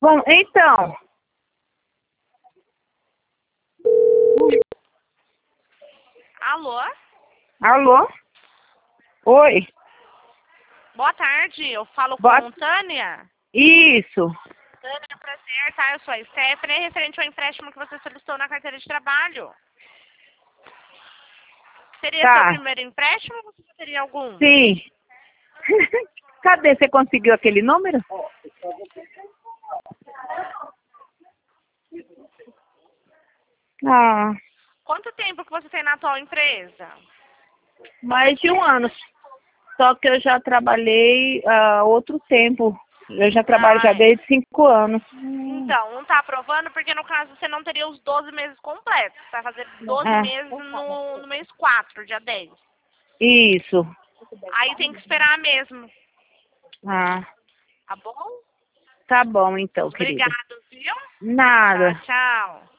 Bom, então, Alô? alô? Oi? Boa tarde, eu falo Boa... com Tânia. Isso. Tânia, prazer, tá? Eu sou a Stephanie, referente ao empréstimo que você solicitou na carteira de trabalho. Seria seu Tá. primeiro empréstimo ou você já teria algum? Sim. Cadê? Você conseguiu aquele número? Ah, Quanto tempo que você tem na atual empresa? mais de um ano. Só que eu já trabalhei há outro tempo. Eu já trabalho já É. desde 5 anos. Então, não tá aprovando porque no caso você não teria os 12 meses completos. Você vai fazer 12 É, meses no mês 4, dia 10. isso. Aí tem que esperar mesmo, Ah, tá bom? tá bom então, querida. Obrigado, viu? Nada. Tchau, tchau.